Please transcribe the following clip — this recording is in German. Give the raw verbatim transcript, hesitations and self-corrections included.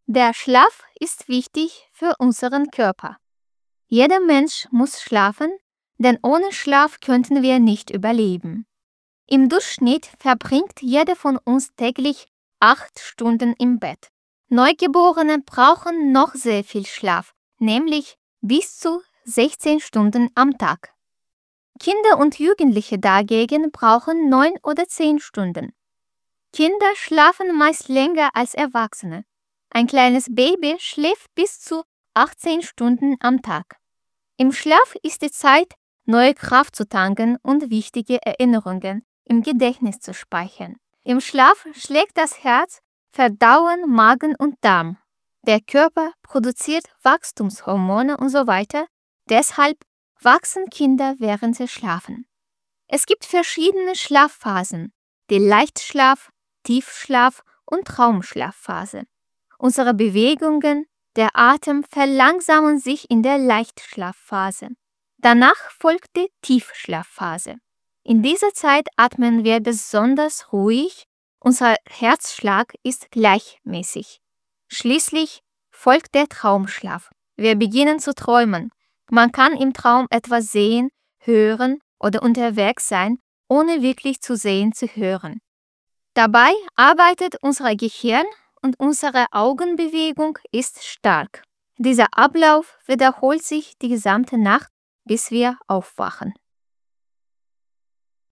Der Schlaf ist wichtig für unseren Körper. Jeder Mensch muss schlafen, denn ohne Schlaf könnten wir nicht überleben. Im Durchschnitt verbringt jeder von uns täglich acht Stunden im Bett. Neugeborene brauchen noch sehr viel Schlaf, nämlich bis zu sechzehn Stunden am Tag. Kinder und Jugendliche dagegen brauchen neun oder zehn Stunden. Kinder schlafen meist länger als Erwachsene. Ein kleines Baby schläft bis zu achtzehn Stunden am Tag. Im Schlaf ist die Zeit, neue Kraft zu tanken und wichtige Erinnerungen im Gedächtnis zu speichern. Im Schlaf schlägt das Herz, Verdauen, Magen und Darm. Der Körper produziert Wachstumshormone und so weiter. Deshalb wachsen Kinder, während sie schlafen. Es gibt verschiedene Schlafphasen: die Leichtschlaf-, Tiefschlaf- und Traumschlafphase. Unsere Bewegungen, der Atem verlangsamen sich in der Leichtschlafphase. Danach folgt die Tiefschlafphase. In dieser Zeit atmen wir besonders ruhig, unser Herzschlag ist gleichmäßig. Schließlich folgt der Traumschlaf. Wir beginnen zu träumen. Man kann im Traum etwas sehen, hören oder unterwegs sein, ohne wirklich zu sehen, zu hören. Dabei arbeitet unser Gehirn und unsere Augenbewegung ist stark. Dieser Ablauf wiederholt sich die gesamte Nacht, bis wir aufwachen.